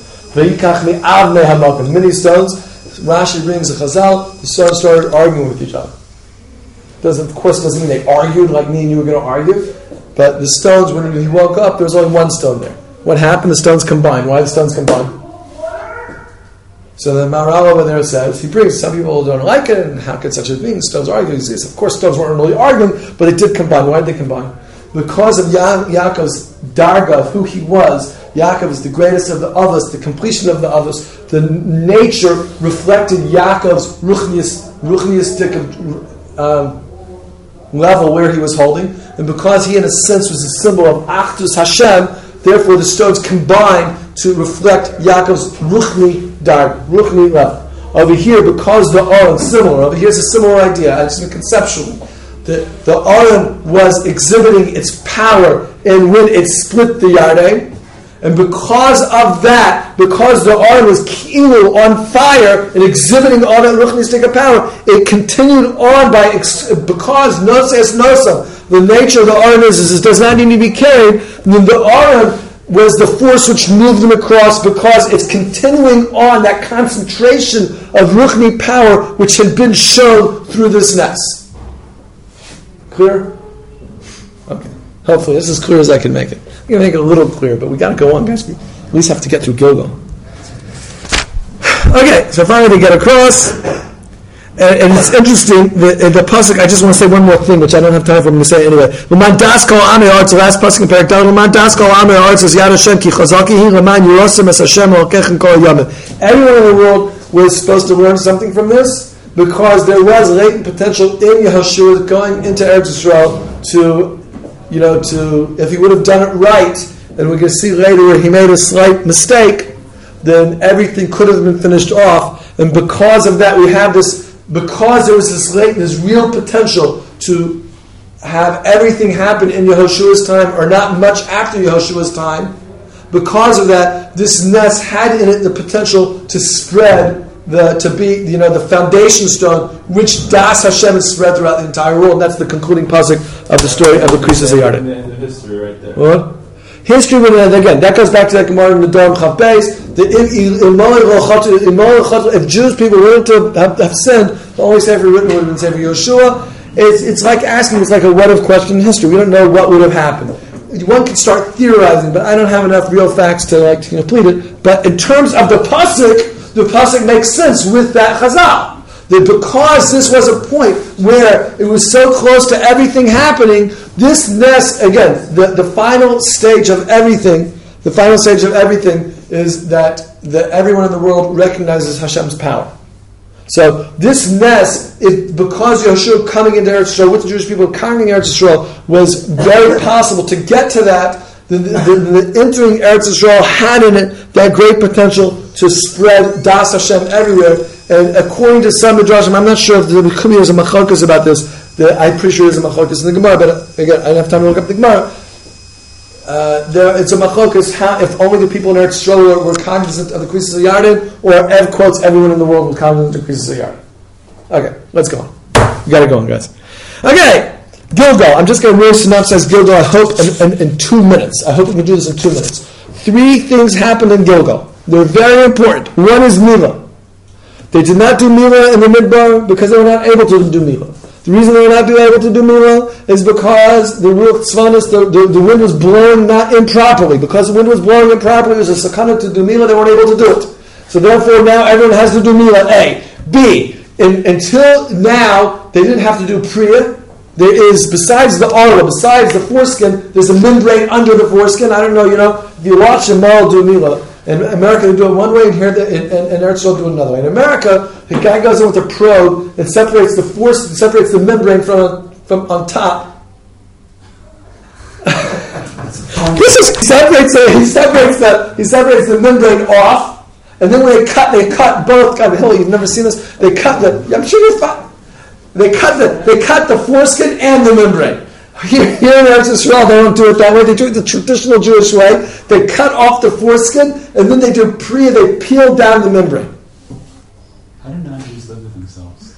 Many stones. Rashi brings a Chazal, the stones started arguing with each other. Doesn't, of course, doesn't mean they argued like me and you were going to argue, but the stones, when he woke up, there was only one stone there. What happened? The stones combined. Why the stones combined? So the Maharal over there says, he brings, some people don't like it, and how could such a thing? Stones argue. He says, of course, stones weren't really arguing, but they did combine. Why did they combine? Because of ya- Yaakov's darga, of who he was. Yaakov is the greatest of the others, the completion of the others. The nature reflected Yaakov's ruchnius, ruchniistic um, level where he was holding. And because he, in a sense, was a symbol of Achdus Hashem, therefore the stones combined to reflect Yaakov's ruchni dar, ruchni level. Over here, because the Aron similar, over here is a similar idea, I just mean conceptually. The, the Aron was exhibiting its power and when it split the Yarden. And because of that, because the Aron was kilu on fire and exhibiting all that ruchnistic power, it continued on by, because noses nosam, the nature of the Aron is, is it does not need to be carried, then the Aron was the force which moved them across because it's continuing on that concentration of ruchni power which had been shown through this nest. Clear? Okay. Hopefully, this is as clear as I can make it. I'm going to make it a little clearer, but we got to go on, guys. We at least have to get through Gilgal. Okay, so finally to get across, and, and it's interesting, the, the pasuk, I just want to say one more thing, which I don't have time for me to say anyway. L'man daskal amei arts, the last pasuk in Perek Dalet, L'man daskal amei arts is Yad Hashem, ki chazaki hi, l'man yirosem es Hashem, l'kechem kol yamim. Everyone in the world was supposed to learn something from this, because there was latent potential in Yehoshua going into Eretz Yisrael to, you know, to, if he would have done it right, and we're going to see later where he made a slight mistake, then everything could have been finished off. And because of that, we have this, because there was this latent, this real potential to have everything happen in Yehoshua's time, or not much after Yehoshua's time, because of that, this nest had in it the potential to spread, the to be, you know, the foundation stone, which Das Hashem is spread throughout the entire world. And that's the concluding pasuk of the story of the Krisis Yarden. The end of history right there. What? History, again, that goes back to that Gemara in the Dom Chav Beis. If Jewish people were to have, have sinned, the only Sefer written would have been Sefer Yeshua. It's, it's like asking, it's like a what if question in history. We don't know what would have happened. One can start theorizing, but I don't have enough real facts to like to complete it. But in terms of the pasuk, the pasuk makes sense with that chazal. That because this was a point where it was so close to everything happening, this nest, again, the, the final stage of everything, the final stage of everything is that, that everyone in the world recognizes Hashem's power. So this nest, it, because Yeshua coming into Eretz Yisrael with the Jewish people coming into Eretz Yisrael was very possible to get to that. The, the, the, the entering Eretz Yisrael had in it that great potential to spread Das Hashem everywhere. And according to some Midrashim, I'm not sure if there could be a machlokes about this. The, I'm pretty sure there's a machlokes in the Gemara, but again, I don't have time to look up the Gemara. Uh, there, it's a machokas how if only the people in Eretz Yisrael were, were cognizant of the krisis of Yarden, or Ev quotes everyone in the world was cognizant of the krisis of Yarden. Okay, let's go on. We got to go on, guys. Okay, Gilgal. I'm just going to really synopsize Gilgal. I hope in, in, in two minutes. I hope we can do this in two minutes. Three things happened in Gilgal. They're very important. One is Milah. They did not do Milah in the Midbar because they were not able to do Milah. The reason they were not able to do Milah is because the Ruach Tzvanis, the, the, the wind was blowing not improperly. Because the wind was blowing improperly, it was a sakana to do Milah, they weren't able to do it. So therefore now everyone has to do Milah. A. B. In, until now, they didn't have to do Priya. There is, besides the aura, besides the foreskin, there's a membrane under the foreskin. I don't know, you know, if you watch a male do Milah, in America they do it one way, and here in, in, in Eretz Yisrael do it another way. In America, the guy goes in with a probe and separates the force, separates the membrane from from on top. This is he separates the, he separates the he separates the membrane off, and then when they cut, they cut both. God, Hilly, you've never seen this. They cut the. I'm sure you're fine. They cut the they cut the foreskin and the membrane. Here, here in Eretz Yisrael, they don't do it that way. They do it the traditional Jewish way. They cut off the foreskin, and then they do priya. They peel down the membrane. How do non-Jews live with themselves?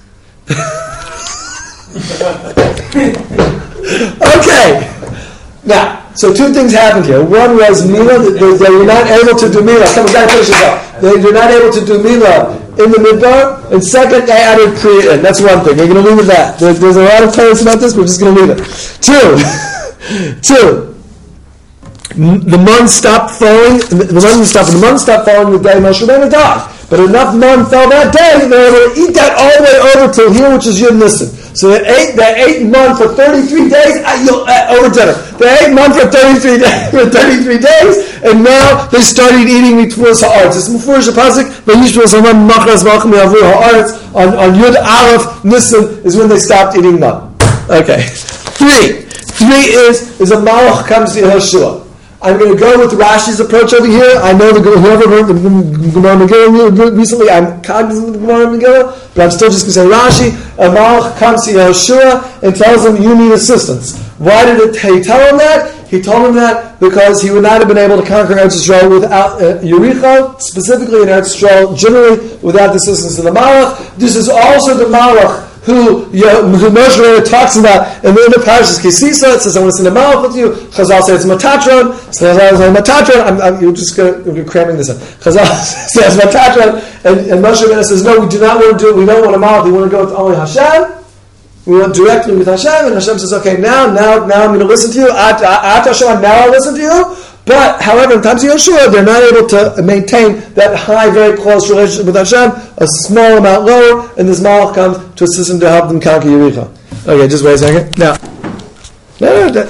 Okay. Now, so two things happened here. One was Milah. They, they were not able to do Milah. Come on, we got to finish this up. They were not able to do Milah in the Midbar. And second, they added Priya in. That's one thing. We're going to leave it at that. There, there's a lot of comments about this, but we're just going to leave it. Two. Two. The mun stopped falling. The mun stopped. The mun stopped falling the day Moshe Rabbeinu died. But enough mun fell that day, they were able to eat that all the way over till here, which is Yud Nisan. So they ate, they ate mun for thirty-three days uh, uh, over dinner. They ate mun for thirty-three days, for thirty-three days, and now they started eating mitfuas haaretz. It's mufurish pasuk. Vayishvu Salman machras v'achim yavu haaretz on on Yud Aleph Nisan is when they stopped eating mun. Okay, three. Three is is a malach comes to Yehoshua. I'm going to go with Rashi's approach over here. I know the whoever heard the Gemara Megillah recently, I'm cognizant of the Gemara Megillah, but I'm still just going to say Rashi. A malach comes to Yehoshua and tells him, you need assistance. Why did it, he tell him that? He told him that because he would not have been able to conquer Eretz Yisrael without uh, Yericho, specifically in Eretz Yisrael, generally without the assistance of the malach. This is also the malach who, who Moshe Rabbeinu talks about in the end of Parashas Kisisa. It says, I want to send a malach with you. Chazal says it's Matatron. Chazal says Matatron. I'm, I'm, you're just going to, cramming this in. Chazal says Matatron. And, and Moshe Rabbeinu says, no, we do not want to do it. We don't want a malach. We want to go with only Hashem. We went directly with Hashem. And Hashem says, okay, now, now, now I'm going to listen to you. At, at Hashem, now I'll listen to you. But, however, in times of Yeshua, they're not able to maintain that high, very close relationship with Hashem, a small amount lower, and this malach comes to assist them to help them conquer Yericho. Okay, just wait a second. Now, no, no, no.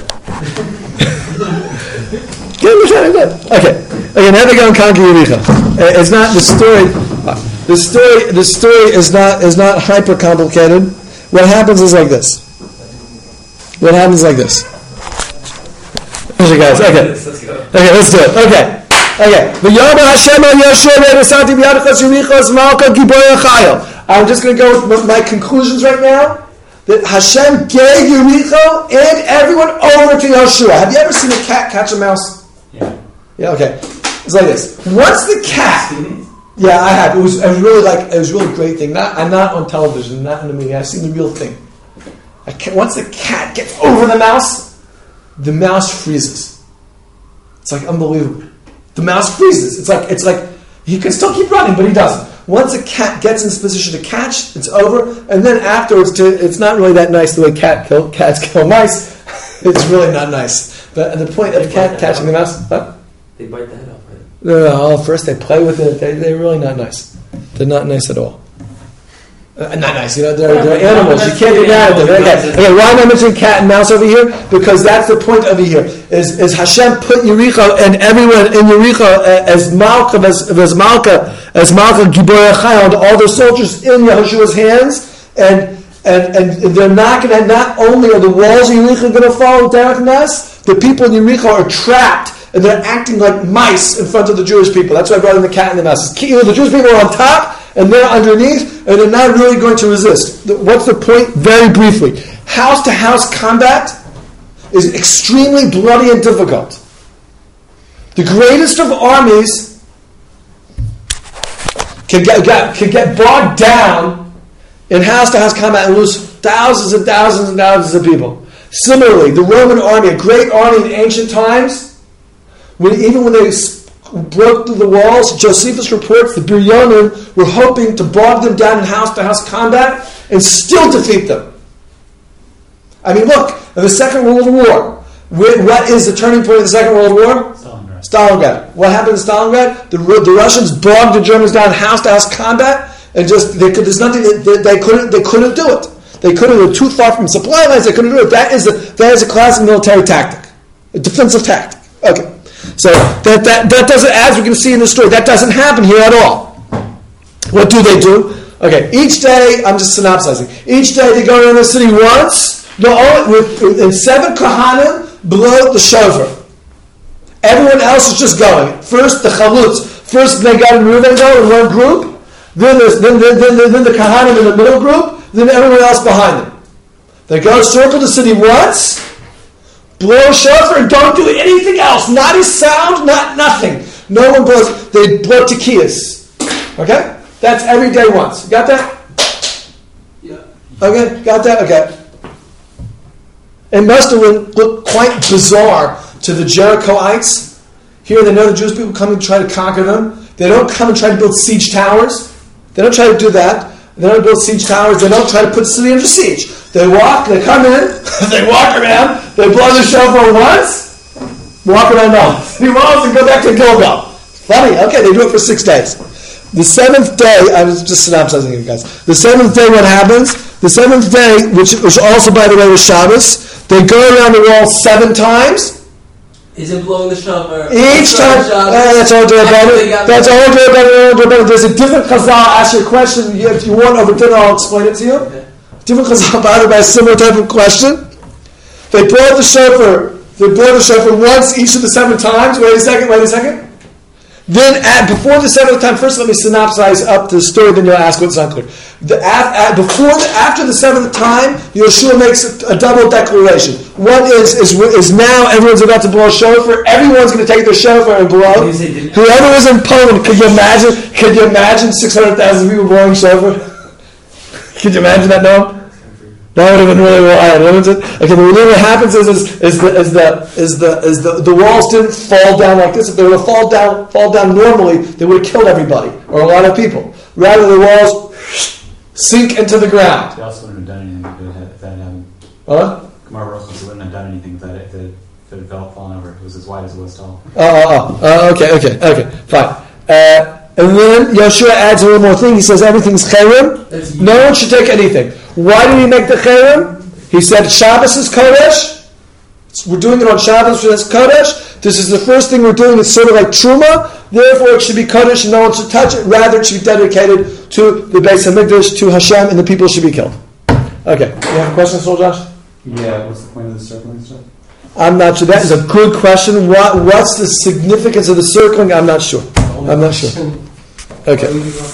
Okay, okay, now they go and conquer Yericho. It's not the story. The story, the story is not is not hyper complicated. What happens is like this. What happens is like this. Okay, guys. Okay. Okay, let's do it. Okay. Okay. I'm just going to go with my conclusions right now. That Hashem gave Yericho and everyone over to Yeshua. Have you ever seen a cat catch a mouse? Yeah. Yeah. Okay. It's like this. Once the cat. Yeah, I have. It was. It was really like. It was a really great thing. Not. I'm not on television. Not in the media. I've seen the real thing. I can't, once the cat gets over the mouse, the mouse freezes. It's like unbelievable. The mouse freezes. It's like it's like he can still keep running, but he doesn't. Once a cat gets in this position to catch, it's over. And then afterwards, to, it's not really that nice the way cat kill, cats kill mice. It's really not nice. But the point of the cat catching the mouse, huh? They bite the head off, right? No, no, no. First they play with it. They, they're really not nice. They're not nice at all. Uh, not nice, you know, they're, they're animals. You can't be mad at them. Okay. Okay, why am I mentioning cat and mouse over here? Because that's the point over here. Is, is Hashem put Yericho and everyone in Yericho as Malka, as, as Malka, as Malka Gibor Chai, and all their soldiers in Yehoshua's hands, and and and they're not going to. Not only are the walls of Yericho going to fall Derek Ness, the people in Yericho are trapped. And they're acting like mice in front of the Jewish people. That's why I brought in the cat and the mouse. The Jewish people are on top, and they're underneath, and they're not really going to resist. What's the point? Very briefly. House-to-house combat is extremely bloody and difficult. The greatest of armies can get, get, can get bogged down in house-to-house combat and lose thousands and thousands and thousands of people. Similarly, the Roman army, a great army in ancient times, when, even when they broke through the walls, Josephus reports the Biryonim were hoping to bog them down in house-to-house combat and still defeat them. I mean, look, in the Second World War, what is the turning point of the Second World War? Stalingrad. Stalingrad. What happened in Stalingrad? The, the Russians bogged the Germans down in house-to-house combat, and just they could. There's nothing they, they couldn't. They couldn't do it. They couldn't. They were too far from supply lines. They couldn't do it. That is a that is a classic military tactic, a defensive tactic. Okay, so that that that doesn't, as we can see in the story, that doesn't happen here at all. What do they do? Okay, each day I'm just synopsizing. Each day they go around the city once. No, with, with and seven kohanim blow the shofar. Everyone else is just going. First the chalutz. First they got and Reuven go in one group. Then, then, then, then, then the kohanim in the middle group. Then everyone else behind them. They go circle the city once, blow shofar, and don't do anything else. Not a sound, not nothing. No one blows. They blow tekiyas. Okay, that's every day once. Got that? Yeah. Okay, got that? Okay. It must have looked quite bizarre to the Jerichoites. Here they know the Jewish people come and try to conquer them. They don't come and try to build siege towers. They don't try to do that. They don't build siege towers. They don't try to put the city under siege. They walk, they come in, they walk around, they blow the shofar once, walk around the city walls and go back to Gilgal. Funny, okay, they do it for six days. The seventh day, I was just synopsizing you guys. The seventh day, what happens? The seventh day, which, which also, by the way, was Shabbos, they go around the wall seven times. Is it blowing the shofar? Each time, uh, that's all do about it. That's all do about it. There's a different chazal. Ask your question. If you want over dinner, I'll explain it to you. Okay. Different chazal about it by a similar type of question. They blow the shofar. They blow the shofar once each of the seven times. Wait a second. Wait a second. Then, at, before the seventh time, first let me synopsize up the story. Then you'll ask what's unclear. The, at, at, before, the, after the seventh time, Yeshua makes a, a double declaration. One is, is is now everyone's about to blow a shofar. Everyone's going to take their shofar and blow. Whoever was in Poland, could you imagine? Could you imagine six hundred thousand people blowing shofar? Could you imagine that? No. That would have been really wild, wouldn't it? Okay, but what happens is, is, is the is the is the is the the walls didn't fall down like this. If they were to fall down fall down normally, they would have killed everybody or a lot of people. Rather, the walls sink into the ground. They also wouldn't have done anything if it had, if that had happened. Huh? Gemara Baruch wouldn't have done anything if that if it, if it fell fallen over. It was as wide as it was tall. Oh, oh, oh. Uh, okay, okay, okay, fine. Uh, and then Yeshua adds a little more thing. He says everything's cherem. No one should take anything. Why did he make the cherem? He said Shabbos is Kodesh. We're doing it on Shabbos, so that's Kodesh. This is the first thing we're doing. It's sort of like Truma. Therefore, it should be Kodesh and no one should touch it. Rather, it should be dedicated to the Beis HaMikdash, to Hashem, and the people should be killed. Okay. You have a question, Soul Josh? Yeah, what's the point of the circling stuff? I'm not sure. That is a good question. What, what's the significance of the circling? I'm not sure. I'm not sure. Okay.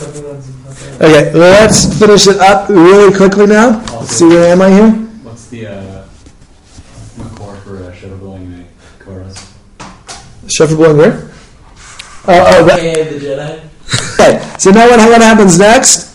Okay, let's finish it up really quickly now. Let's see, where am I here? What's the uh, core for uh, shofar blowing in a chorus? Shofar blowing where? Oh, oh, that. Yeah, the Jedi. Okay, so now what, what happens next?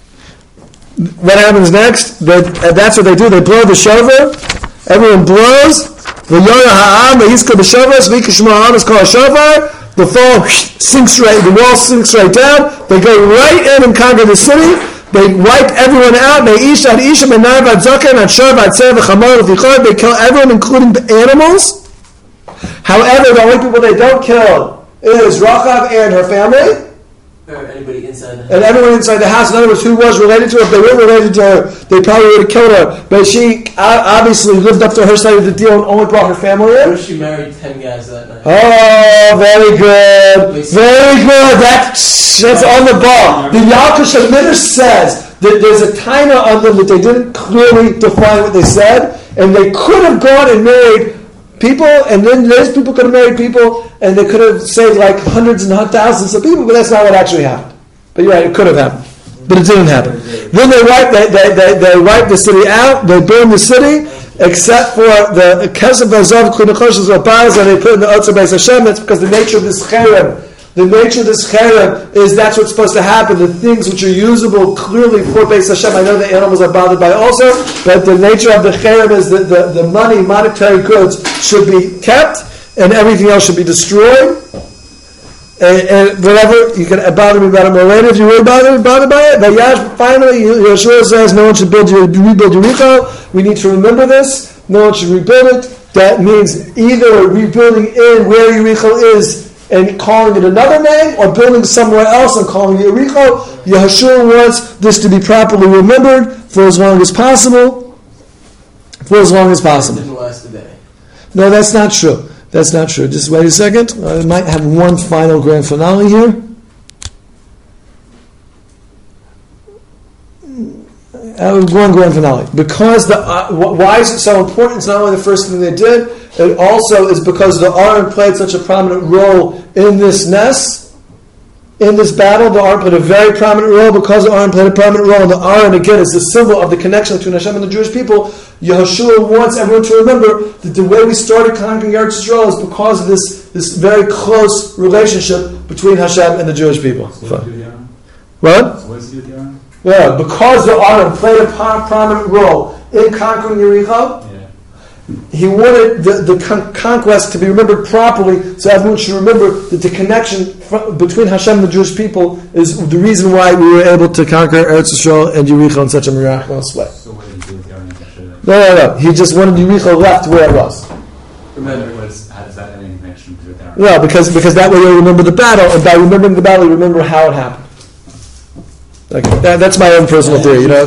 What happens next? They, uh, that's what they do. They blow the shofar. Everyone blows. The Yoya Ha'am, the Yiska the shofar, Zvika Shema Ha'am is called a shofar. The fall sinks right, the wall sinks right down. They go right in and conquer the city. They wipe everyone out. They each at Isham and Narvad Zaken and Sharvat Sev Chamor Vichor. They kill everyone, including the animals. However, the only people they don't kill is Rachav and her family. Or anybody inside the house. And everyone inside the house. In other words, who was related to her? If they weren't related to her, they probably would have killed her. But she obviously lived up to her side of the deal and only brought her family in. What if she married ten guys that night? Oh, very good. Very good. That's, that's on the ball. The Yalkut Midrash says that there's a timer on them that they didn't clearly define what they said, and they could have gone and married people, and then those people could have married people, and they could have saved like hundreds and thousands of people, but that's not what actually happened. But you're right, it could have happened. But it didn't happen. Then they wipe, they, they, they, they wipe the city out, they burn the city, except for the Kesef Azov Kunachoshes Rabaz, and they put in the Otzer Beis Hashem. It's because the nature of this cherem, the nature of this cherem is that's what's supposed to happen. The things which are usable clearly for Beis Hashem. I know the animals are bothered by also, but the nature of the cherem is that the, the money, monetary goods, should be kept, and everything else should be destroyed. And, and whatever, you can bother me about it more later if you were bothered, bothered by it. But Yash, finally, Yeshua says no one should build, rebuild Yericho. We need to remember this. No one should rebuild it. That means either rebuilding in where Yericho is and calling it another name, or building somewhere else and calling it Yericho. Yeshua wants this to be properly remembered for as long as possible. For as long as It possible. didn't last a day. No, that's not true. That's not true. Just wait a second. I might have one final grand finale here. Uh, one grand finale. Because the uh, why is it so important? It's not only the first thing they did, it also is because the Aron played such a prominent role in this nest. In this battle, the Aron played a very prominent role. Because the Aron played a prominent role, and the Aron, again, is the symbol of the connection between Hashem and the Jewish people, Yehoshua wants everyone to remember that the way we started conquering Eretz Yisrael is because of this, this very close relationship between Hashem and the Jewish people. So what do you do with the Aron? What? So what does he do with the Aron? Yeah, because the Aron played a pro- prominent role in conquering Yericho, Yeah. he wanted the, the con- conquest to be remembered properly, so everyone should remember that the connection fr- between Hashem and the Jewish people is the reason why we were able to conquer Eretz Yisrael and Yericho in such a miraculous way. So what did he do with the Aron? No, no, no. He just wanted Yericho left where it was. Remember, what is, how does that have any connection to the Aron? No, because because that way you'll remember the battle, and by remembering the battle, you remember how it happened. Okay, that, that's my own personal theory. You know.